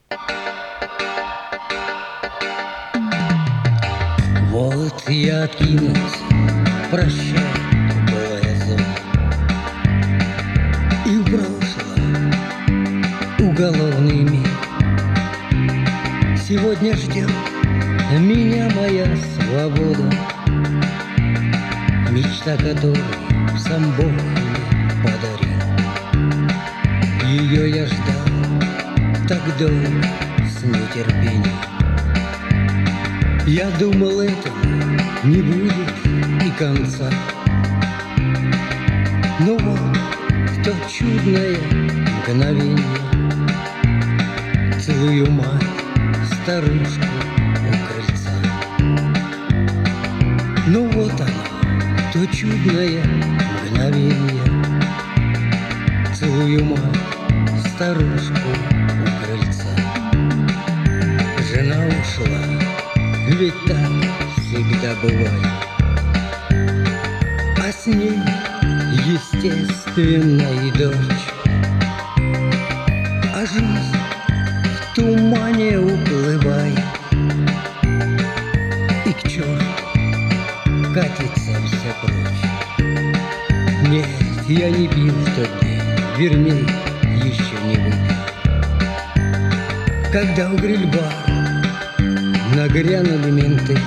Вот я откинулся, прощай, былая зона, и брошила уголовный мир. Сегодня ждет меня моя свобода, мечта которой сам Бог мне подарил. Ее я ждал так долго, с нетерпением. Я думал, этому не будет и конца. Но вот в то чудное мгновение целую мать, старушку у крыльца. Ну вот оно, то чудное мгновение, целую мать, старушку у крыльца. Жена ушла, ведь так всегда бывает, а с ней, естественно, и дочь. А жизнь в тумане уплывает, и к черту катится вся прочь. Нет, я не пил в тот день, вернее, еще не выпил, когда у гриль-бара нагрянули менты,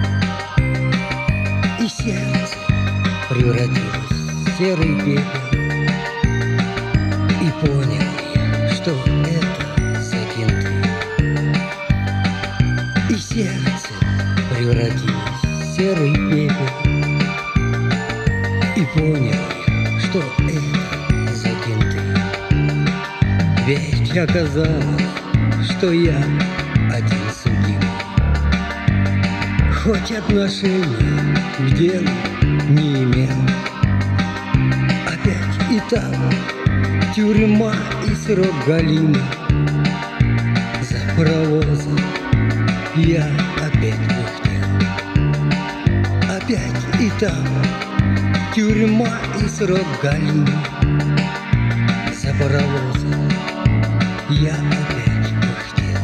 и сердце превратилось в серый пепел. И понял я, что это за кенты. И сердце превратилось в серый пепел. И понял я, что это за кенты. Ведь оказалось, что я один судим, хоть отношения к делу не имел. Опять и там тюрьма и срок галимый. За паровозом я опять пыхтел. Опять и там тюрьма и срок галимый. За паровозом я опять пыхтел.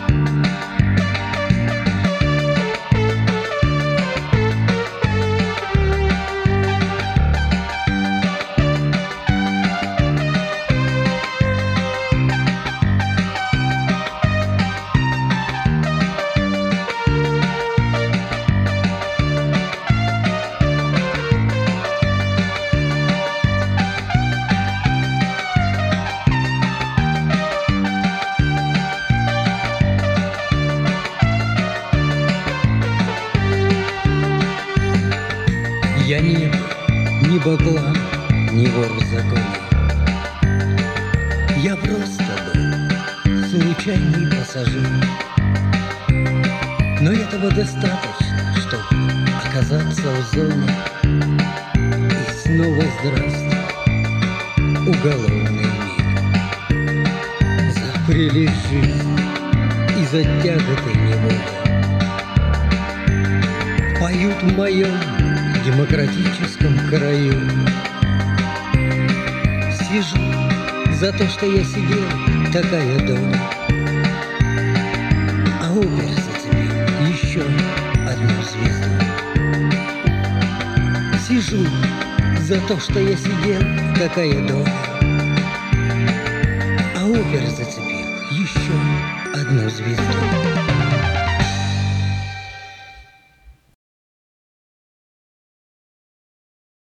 Я не был ни баклан, ни вор в законе. Я просто был случайный пассажир. Но этого достаточно, чтобы оказаться в зоне. И снова здравствуй, уголовный мир. За прелесть жизни и за тяготы неволи поют в моем демократическом краю. Сижу за то, что я сидел, такая доля. А Убер зацепил еще одну звезду. Сижу за то, что я сидел, такая доля. А Убер зацепил еще одну звезду.